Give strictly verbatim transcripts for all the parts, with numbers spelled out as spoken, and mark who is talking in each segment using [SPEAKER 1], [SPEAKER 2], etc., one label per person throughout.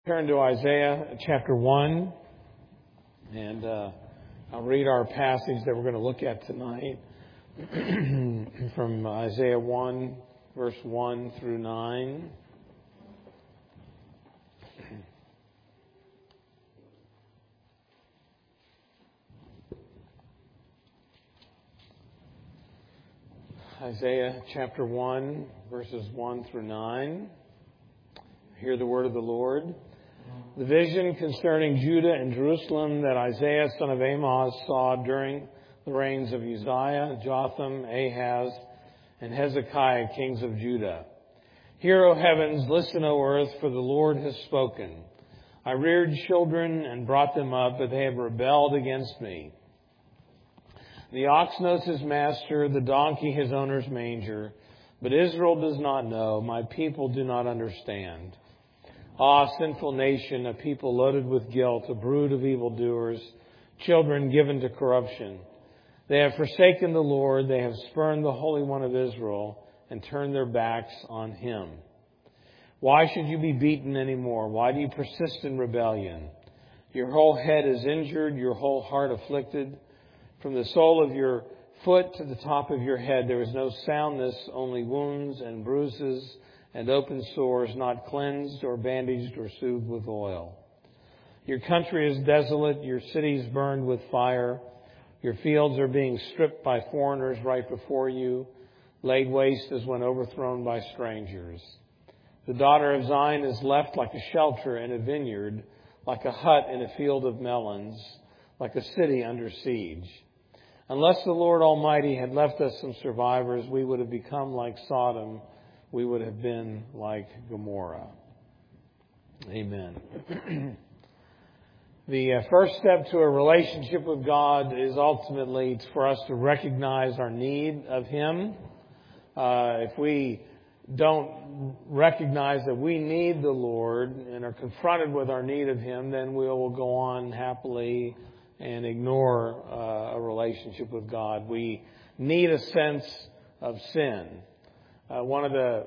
[SPEAKER 1] Turn to Isaiah chapter one, and uh, I'll read our passage that we're going to look at tonight from Isaiah one, verse one through nine. Isaiah chapter one, verses one through nine. Hear the word of the Lord. The vision concerning Judah and Jerusalem that Isaiah son of Amoz saw during the reigns of Uzziah, Jotham, Ahaz, and Hezekiah, kings of Judah. Hear, O heavens, listen, O earth, for the Lord has spoken. I reared children and brought them up, but they have rebelled against me. The ox knows his master, the donkey his owner's manger, but Israel does not know, my people do not understand. Ah, sinful nation, a people loaded with guilt, a brood of evildoers, children given to corruption. They have forsaken the Lord, they have spurned the Holy One of Israel, and turned their backs on Him. Why should you be beaten anymore? Why do you persist in rebellion? Your whole head is injured, your whole heart afflicted. From the sole of your foot to the top of your head there is no soundness, only wounds and bruises and open sores, not cleansed or bandaged or soothed with oil. Your country is desolate, your cities burned with fire. Your fields are being stripped by foreigners right before you, laid waste as when overthrown by strangers. The daughter of Zion is left like a shelter in a vineyard, like a hut in a field of melons, like a city under siege. Unless the Lord Almighty had left us some survivors, we would have become like Sodom. We would have been like Gomorrah. Amen. The uh, first step to a relationship with God is ultimately for us to recognize our need of Him. Uh, if we don't recognize that we need the Lord and are confronted with our need of Him, then we will go on happily and ignore uh, a relationship with God. We need a sense of sin. Uh, one of the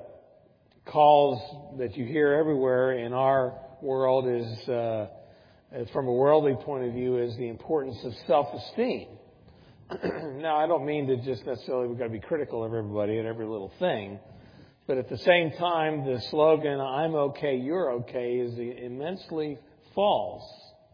[SPEAKER 1] calls that you hear everywhere in our world is, uh, from a worldly point of view, is the importance of self-esteem. Now, I don't mean to just necessarily we've got to be critical of everybody and every little thing, but at the same time, the slogan, I'm okay, you're okay, is immensely false.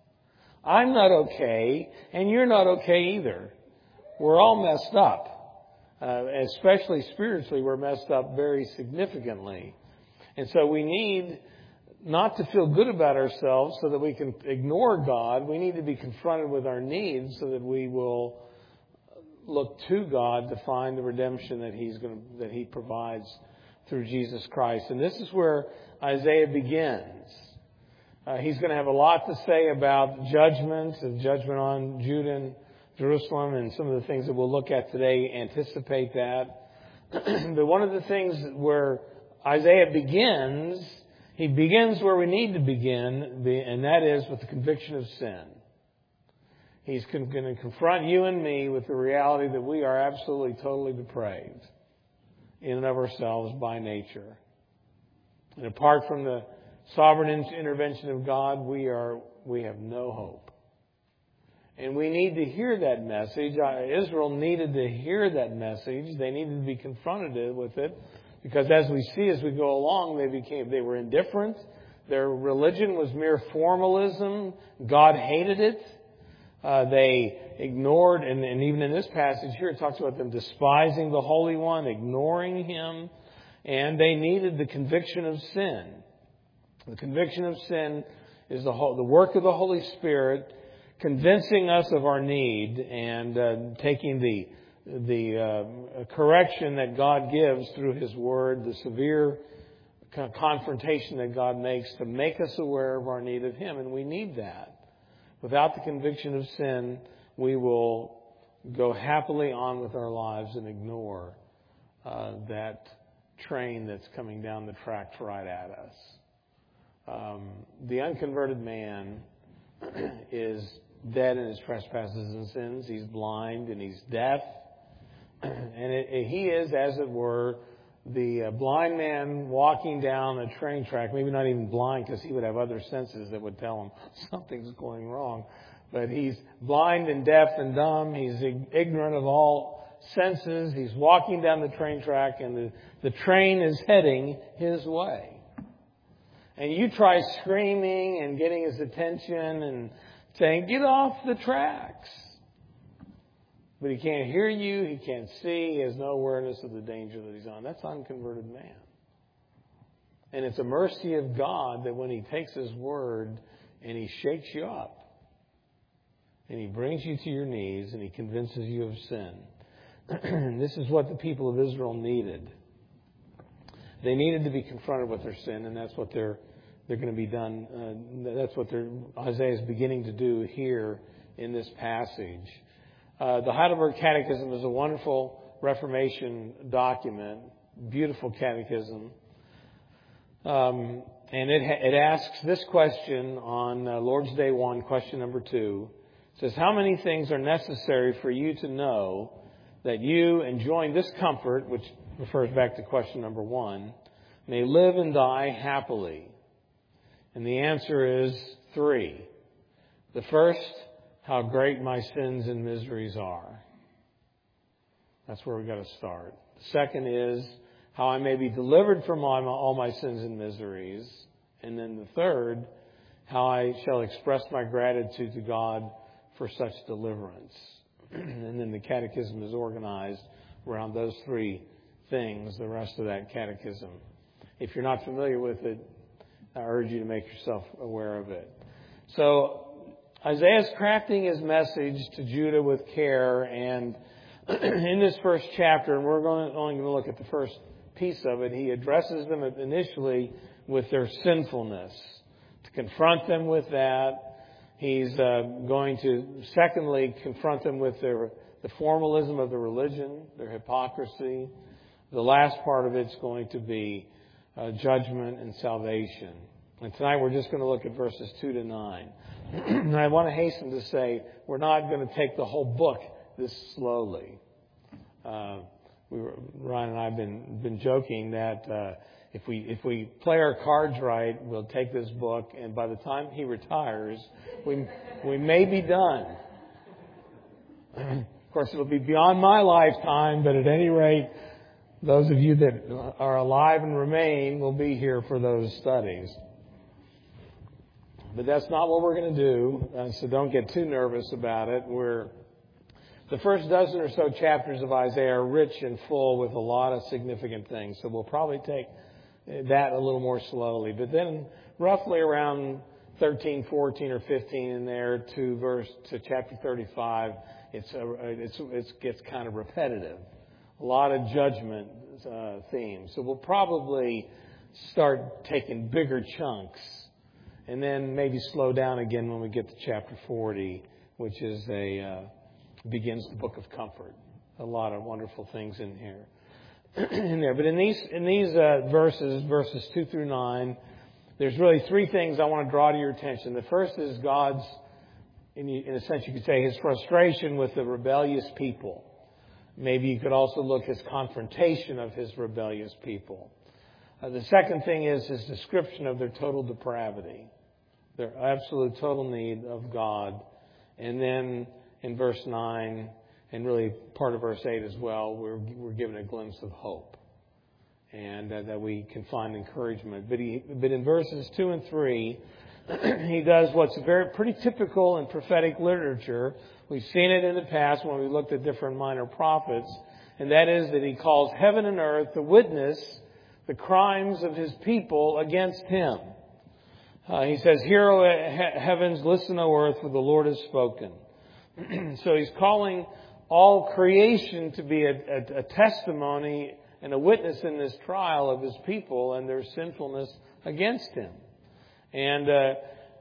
[SPEAKER 1] I'm not okay, and you're not okay either. We're all messed up. Uh, especially spiritually, we're messed up very significantly. And so we need not to feel good about ourselves so that we can ignore God. We need to be confronted with our needs so that we will look to God to find the redemption that He's going to, that He provides through Jesus Christ. And this is where Isaiah begins. Uh, he's going to have a lot to say about judgment, and judgment on Judah and Jerusalem, and some of the things that we'll look at today anticipate that. But one of the things where Isaiah begins, he begins where we need to begin, and that is with the conviction of sin. He's going to confront you and me with the reality that we are absolutely, totally depraved in and of ourselves by nature. And apart from the sovereign intervention of God, we are we have no hope. And we need to hear that message. Israel needed to hear that message. They needed to be confronted with it. Because as we see as we go along, they became they were indifferent. Their religion was mere formalism. God hated it. Uh, they ignored, and, and even in this passage here, it talks about them despising the Holy One, ignoring Him. And they needed the conviction of sin. The conviction of sin is the, whole, the work of the Holy Spirit convincing us of our need and uh, taking the the uh, correction that God gives through His Word, the severe confrontation that God makes to make us aware of our need of Him. And we need that. Without the conviction of sin, we will go happily on with our lives and ignore uh, that train that's coming down the tracks right at us. Um, the unconverted man is dead in his trespasses and sins. He's blind and he's deaf. And it, it, he is, as it were, the uh, blind man walking down a train track, maybe not even blind because he would have other senses that would tell him something's going wrong. But he's blind and deaf and dumb. He's ignorant of all senses. He's walking down the train track and the, the train is heading his way. And you try screaming and getting his attention and saying, get off the tracks. But he can't hear you, he can't see, he has no awareness of the danger that he's on. That's unconverted man. And it's a mercy of God that when he takes his word and he shakes you up, and he brings you to your knees and he convinces you of sin. This is what the people of Israel needed. They needed to be confronted with their sin, and that's what they're they're going to be done. Uh, that's what they're, Isaiah is beginning to do here in this passage. Uh, the Heidelberg Catechism is a wonderful Reformation document, beautiful catechism. Um, and it, it asks this question on uh, Lord's Day one, question number two. It says, how many things are necessary for you to know that you, enjoying this comfort, which refers back to question number one, may live and die happily? And the answer is three. The first, how great my sins and miseries are. That's where we've got to start. The second is how I may be delivered from all my, all my sins and miseries. And then the third, how I shall express my gratitude to God for such deliverance. And then the catechism is organized around those three things, the rest of that catechism. If you're not familiar with it, I urge you to make yourself aware of it. So, Isaiah's crafting his message to Judah with care, and in this first chapter, and we're going, only going to look at the first piece of it, he addresses them initially with their sinfulness. To confront them with that, he's uh, going to, secondly, confront them with their, the formalism of the religion, their hypocrisy. The last part of it's going to be uh, judgment and salvation. And tonight we're just going to look at verses two to nine. And I want to hasten to say we're not going to take the whole book this slowly. Uh, we were, Ryan and I have been been joking that uh, if we if we play our cards right, we'll take this book, and by the time he retires, we we may be done. Of course, it'll be beyond my lifetime, but at any rate, those of you that are alive and remain will be here for those studies. But that's not what we're going to do, uh, so don't get too nervous about it. We're, the first dozen or so chapters of Isaiah are rich and full with a lot of significant things, so we'll probably take that a little more slowly. But then roughly around thirteen, fourteen, or fifteen in there to verse to chapter thirty-five, it's a, it's it gets kind of repetitive. A lot of judgment uh, themes. So we'll probably start taking bigger chunks. And then maybe slow down again when we get to chapter forty, which is a uh, begins the book of comfort. A lot of wonderful things in here, in there. But in these in these uh, verses, verses two through nine, there's really three things I want to draw to your attention. The first is God's, in, in a sense, you could say, His frustration with the rebellious people. Maybe you could also look at His confrontation of His rebellious people. Uh, the second thing is His description of their total depravity, their absolute total need of God. And then in verse nine, and really part of verse eight as well, we're, we're given a glimpse of hope. And uh, that we can find encouragement. But, he, but in verses two and three, he does what's very pretty typical in prophetic literature. We've seen it in the past when we looked at different minor prophets. And that is that he calls heaven and earth to witness the crimes of his people against him. Uh, he says, "Hear, O he- heavens, listen, O earth, for the Lord has spoken." So he's calling all creation to be a, a, a testimony and a witness in this trial of his people and their sinfulness against him. And uh,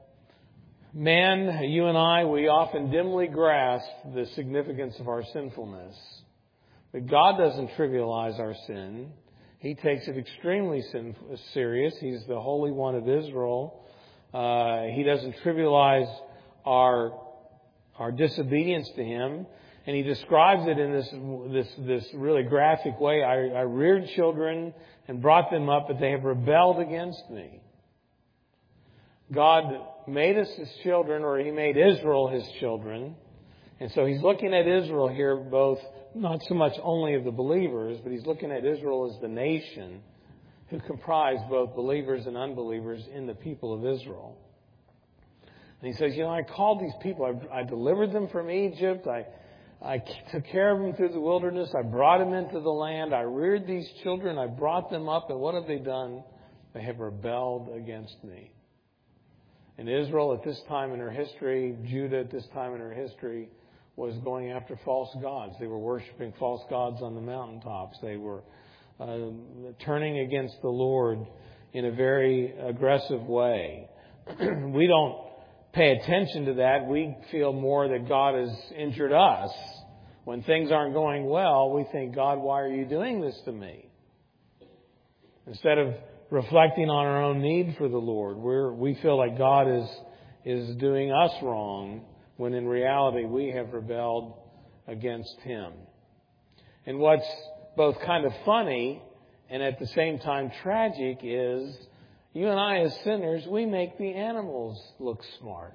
[SPEAKER 1] man, you and I, we often dimly grasp the significance of our sinfulness. But God doesn't trivialize our sin. He takes it extremely sin- serious. He's the Holy One of Israel. Uh, he doesn't trivialize our our disobedience to Him. And he describes it in this this this really graphic way. I, I reared children and brought them up, but they have rebelled against me. God made us His children, or He made Israel His children. And so He's looking at Israel here, both, not so much only of the believers, but He's looking at Israel as the nation who comprise both believers and unbelievers in the people of Israel. And He says, you know, I called these people, I, I delivered them from Egypt, I I took care of them through the wilderness. I brought them into the land. I reared these children. I brought them up. And what have they done? They have rebelled against me. And Israel at this time in her history, Judah at this time in her history, was going after false gods. They were worshiping false gods on the mountaintops. They were uh, turning against the Lord in a very aggressive way. We don't pay attention to that. We feel more that God has injured us. When things aren't going well, we think, God, why are you doing this to me? Instead of reflecting on our own need for the Lord, we're, we feel like God is, is doing us wrong, when in reality we have rebelled against Him. And what's both kind of funny and at the same time tragic is, you and I as sinners, we make the animals look smart.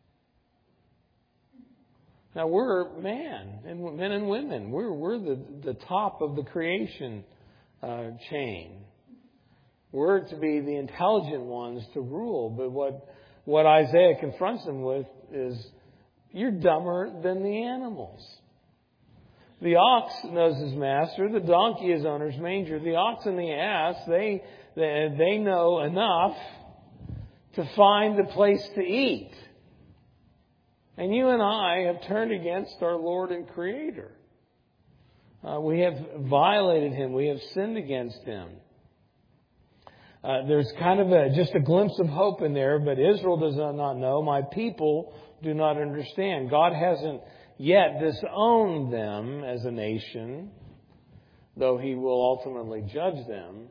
[SPEAKER 1] Now we're man, and men and women. We're we're the, the top of the creation uh, chain. We're to be the intelligent ones to rule. But what what Isaiah confronts them with is, you're dumber than the animals. The ox knows his master. The donkey his owner's manger. The ox and the ass, they they, they know enough to find a place to eat. And you and I have turned against our Lord and Creator. Uh, we have violated Him. We have sinned against Him. Uh, there's kind of a, just a glimpse of hope in there, but Israel does not know. My people do not understand. God hasn't yet disowned them as a nation, though He will ultimately judge them.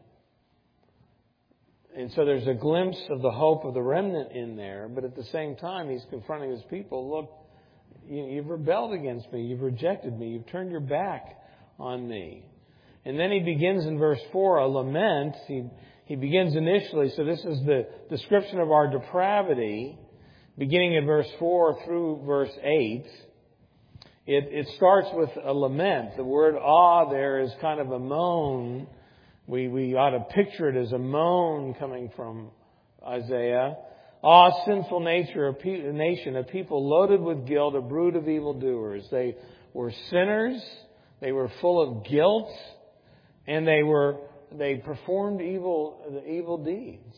[SPEAKER 1] And so there's a glimpse of the hope of the remnant in there, but at the same time, He's confronting His people. Look, you've rebelled against me. You've rejected me. You've turned your back on me. And then He begins in verse four, a lament. He, he begins initially, so this is the description of our depravity, beginning in verse four through verse eight. It, it starts with a lament. The word ah there is kind of a moan. We, we ought to picture it as a moan coming from Isaiah. Ah, sinful nature, a, pe- a nation, a people loaded with guilt, a brood of evildoers. They were sinners. They were full of guilt, and they were they performed evil the evil deeds.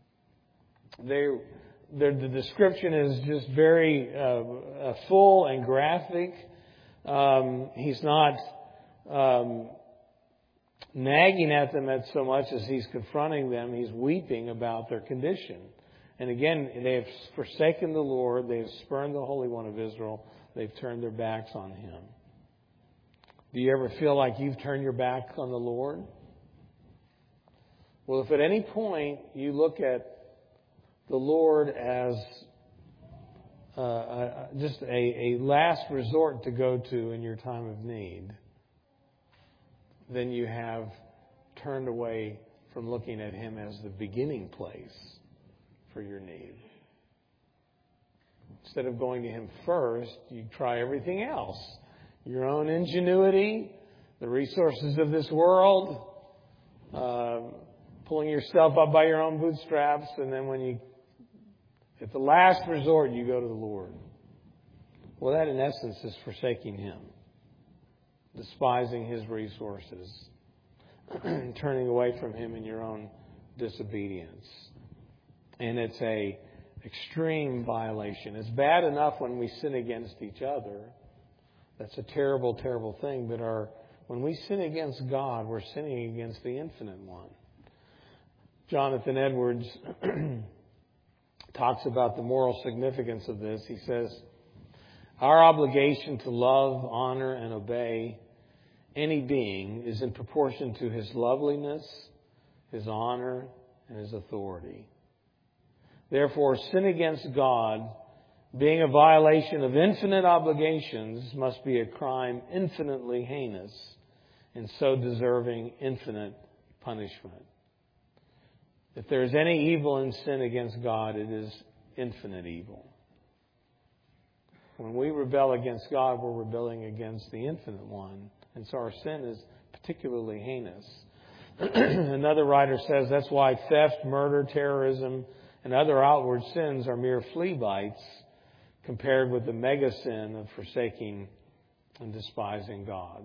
[SPEAKER 1] They the description is just very uh, full and graphic. Um, he's not um, nagging at them at so much as he's confronting them. He's weeping about their condition. And again, they have forsaken the Lord. They have spurned the Holy One of Israel. They've turned their backs on Him. Do you ever feel like you've turned your back on the Lord? Well, if at any point you look at the Lord as uh, uh, just a, a last resort to go to in your time of need, then you have turned away from looking at Him as the beginning place for your need. Instead of going to Him first, you try everything else. Your own ingenuity, the resources of this world, uh, pulling yourself up by your own bootstraps, and then when you, at the last resort, you go to the Lord. Well, that in essence is forsaking Him, despising His resources, turning away from Him in your own disobedience. And it's a extreme violation. It's bad enough when we sin against each other. That's a terrible, terrible thing. But our when we sin against God, we're sinning against the Infinite One. Jonathan Edwards talks about the moral significance of this. He says, our obligation to love, honor, and obey any being is in proportion to his loveliness, his honor, and his authority. Therefore, sin against God being a violation of infinite obligations, must be a crime infinitely heinous and so deserving infinite punishment. If there is any evil in sin against God, it is infinite evil. When we rebel against God, we're rebelling against the infinite one. And so our sin is particularly heinous. Another writer says that's why theft, murder, terrorism, and other outward sins are mere flea bites compared with the mega sin of forsaking and despising God.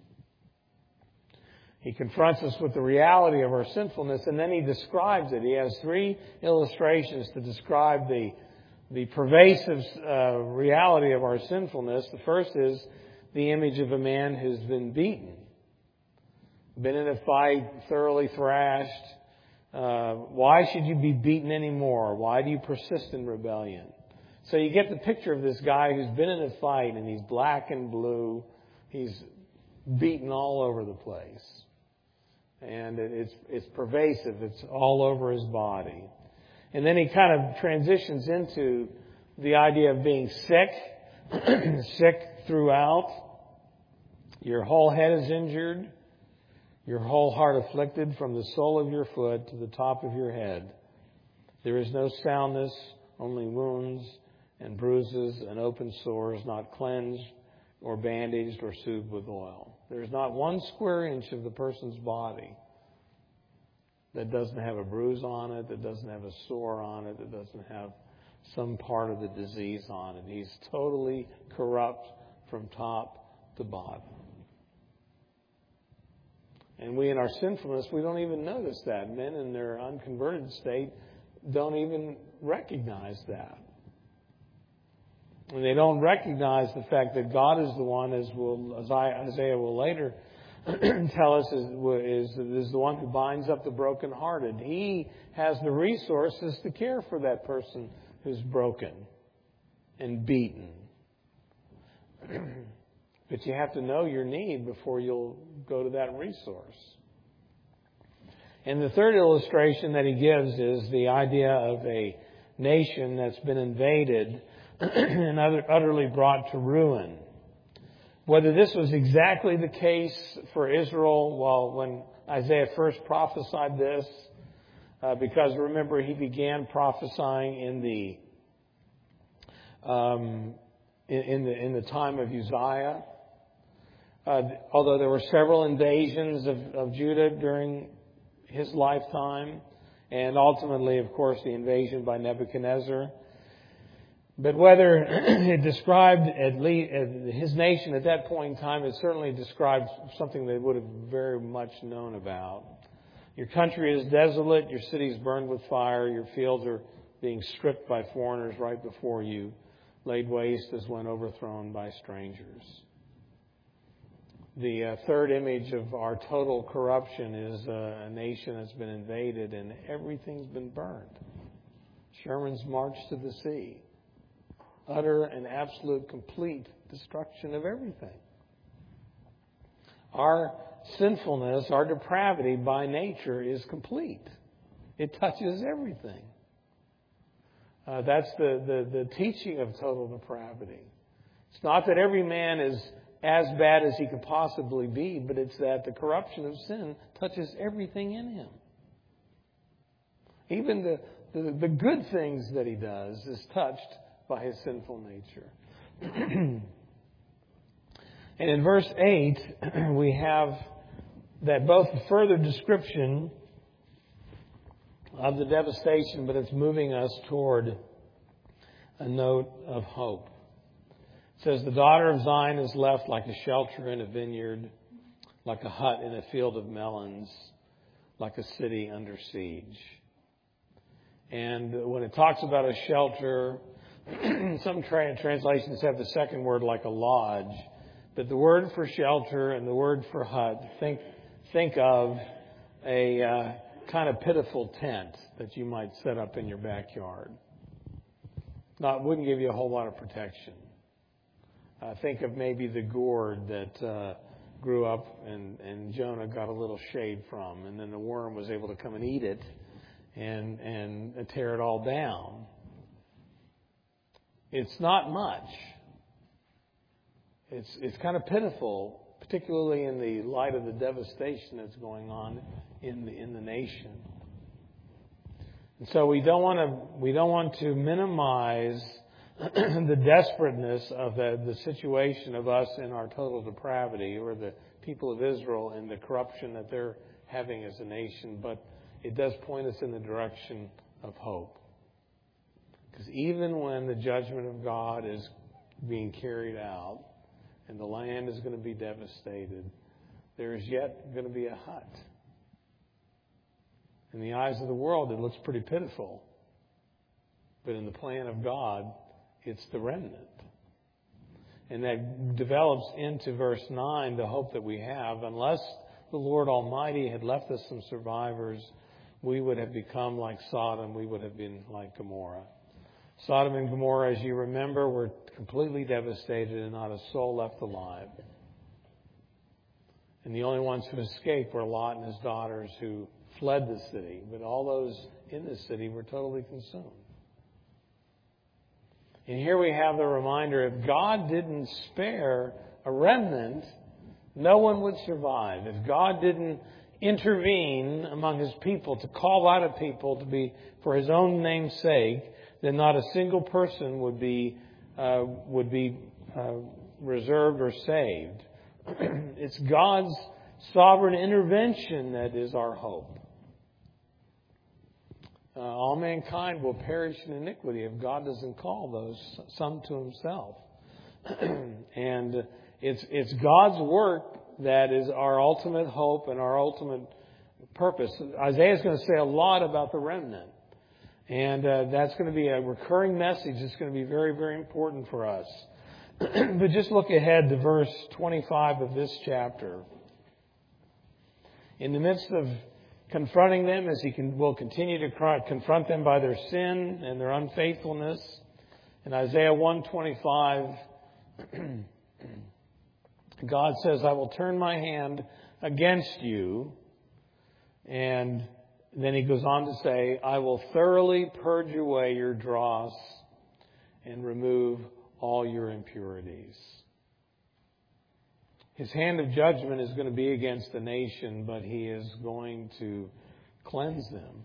[SPEAKER 1] He confronts us with the reality of our sinfulness, and then he describes it. He has three illustrations to describe the, the pervasive uh, reality of our sinfulness. The first is the image of a man who's been beaten, been in a fight, thoroughly thrashed. Uh, why should you be beaten anymore? Why do you persist in rebellion? So you get the picture of this guy who's been in a fight, and he's black and blue. He's beaten all over the place. And it's it's pervasive. It's all over his body. And then he kind of transitions into the idea of being sick, sick throughout. Your whole head is injured. Your whole heart afflicted from the sole of your foot to the top of your head. There is no soundness, only wounds and bruises and open sores, not cleansed or bandaged or soothed with oil. There's not one square inch of the person's body that doesn't have a bruise on it, that doesn't have a sore on it, that doesn't have some part of the disease on it. He's totally corrupt from top to bottom. And we, in our sinfulness, we don't even notice that. Men in their unconverted state don't even recognize that. And they don't recognize the fact that God is the one, as will as Isaiah will later tell us, is, is, is the one who binds up the brokenhearted. He has the resources to care for that person who's broken and beaten. But you have to know your need before you'll go to that resource. And the third illustration that he gives is the idea of a nation that's been invaded and utterly brought to ruin. Whether this was exactly the case for Israel, well, when Isaiah first prophesied this, uh, because remember he began prophesying in the um, in, in the in the time of Uzziah. Uh, although there were several invasions of, of Judah during his lifetime, and ultimately, of course, the invasion by Nebuchadnezzar. But whether it described at least his nation at that point in time, it certainly described something they would have very much known about. Your country is desolate, your cities burned with fire, your fields are being stripped by foreigners right before you, laid waste as when overthrown by strangers. The uh, third image of our total corruption is uh, a nation that's been invaded and everything's been burned. Sherman's marched to the sea. Utter and absolute complete destruction of everything. Our sinfulness, our depravity by nature is complete. It touches everything. Uh, that's the, the, the teaching of total depravity. It's not that every man is as bad as he could possibly be, but it's that the corruption of sin touches everything in him. Even the, the, the good things that he does is touched by his sinful nature. And in verse eight, we have that both the further description of the devastation, but it's moving us toward a note of hope. It says, the daughter of Zion is left like a shelter in a vineyard, like a hut in a field of melons, like a city under siege. And when it talks about a shelter, some tra- translations have the second word like a lodge. But the word for shelter and the word for hut, think think of a uh, kind of pitiful tent that you might set up in your backyard. Not wouldn't give you a whole lot of protection. Uh, think of maybe the gourd that uh, grew up and, and Jonah got a little shade from, and then the worm was able to come and eat it and and tear it all down. it's not much. It's, it's kind of pitiful, particularly in the light of the devastation that's going on in the, in the nation. And so we don't want to, we don't want to minimize the desperateness of the, the situation of us in our total depravity, or the people of Israel and the corruption that they're having as a nation, but it does point us in the direction of hope. Because even when the judgment of God is being carried out and the land is going to be devastated, there is yet going to be a hut. In the eyes of the world, it looks pretty pitiful. But in the plan of God, it's the remnant. And that develops into verse nine, the hope that we have. Unless the Lord Almighty had left us some survivors, we would have become like Sodom. We would have been like Gomorrah. Sodom and Gomorrah, as you remember, were completely devastated and not a soul left alive. And the only ones who escaped were Lot and his daughters, who fled the city. But all those in the city were totally consumed. And here we have the reminder, if God didn't spare a remnant, no one would survive. If God didn't intervene among His people to call out a people to be for His own name's sake, then not a single person would be uh, would be uh, reserved or saved. It's God's sovereign intervention that is our hope. Uh, all mankind will perish in iniquity if God doesn't call those some to Himself. And it's it's God's work that is our ultimate hope and our ultimate purpose. Isaiah is going to say a lot about the remnant. And uh, that's going to be a recurring message. It's going to be very, very important for us. But just look ahead to verse twenty-five of this chapter. In the midst of confronting them, as He can, will continue to confront them by their sin and their unfaithfulness, in Isaiah one twenty-five, God says, I will turn my hand against you. And then He goes on to say, I will thoroughly purge away your dross and remove all your impurities. His hand of judgment is going to be against the nation, but He is going to cleanse them.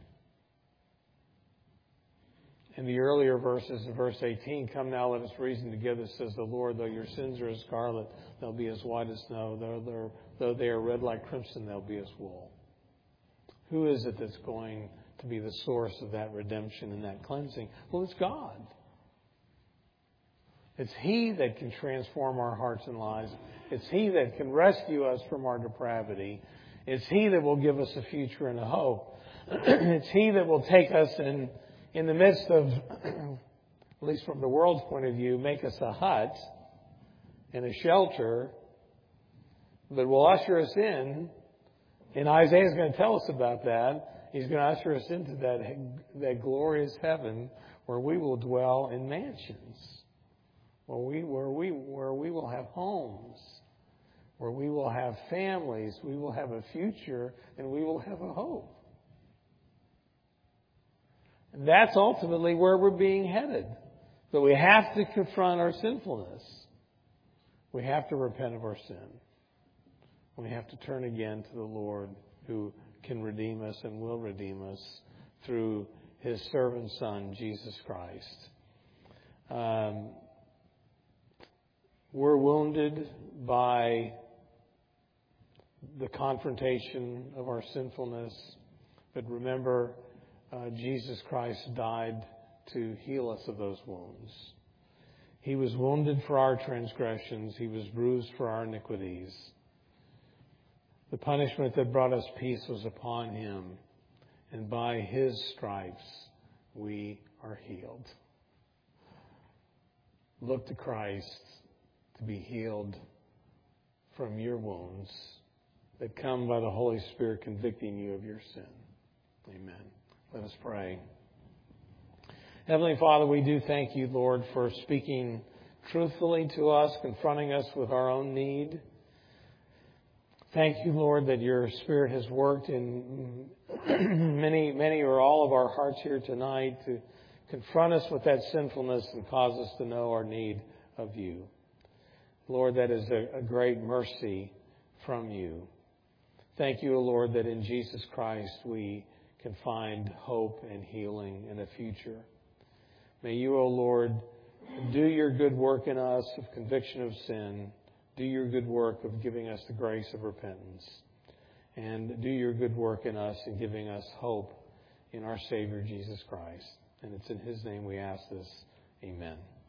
[SPEAKER 1] In the earlier verses, in verse eighteen, come now, let us reason together, says the Lord. Though your sins are as scarlet, they'll be as white as snow. Though, though they are red like crimson, they'll be as wool. Who is it that's going to be the source of that redemption and that cleansing? Well, it's God. It's He that can transform our hearts and lives. It's He that can rescue us from our depravity. It's He that will give us a future and a hope. It's He that will take us in, in the midst of, at least from the world's point of view, make us a hut and a shelter, but will usher us in. And Isaiah is going to tell us about that. He's going to usher us into that, that glorious heaven where we will dwell in mansions. Where we, where we, where we will have homes, where we will have families, we will have a future, and we will have a hope. And that's ultimately where we're being headed. But we have to confront our sinfulness. We have to repent of our sin. We have to turn again to the Lord, who can redeem us and will redeem us through His servant Son, Jesus Christ. Um, We're wounded by the confrontation of our sinfulness. But remember, uh, Jesus Christ died to heal us of those wounds. He was wounded for our transgressions. He was bruised for our iniquities. The punishment that brought us peace was upon Him. And by His stripes we are healed. Look to Christ to be healed from your wounds that come by the Holy Spirit convicting you of your sin. Amen. Let us pray. Heavenly Father, we do thank You, Lord, for speaking truthfully to us, confronting us with our own need. Thank You, Lord, that Your Spirit has worked in many, many or all of our hearts here tonight to confront us with that sinfulness and cause us to know our need of you. Lord, that is a, a great mercy from you. Thank you, O Lord, that in Jesus Christ we can find hope and healing and a future. May you, O Lord, do your good work in us of conviction of sin. Do your good work of giving us the grace of repentance. And do your good work in us and giving us hope in our Savior, Jesus Christ. And it's in His name we ask this. Amen.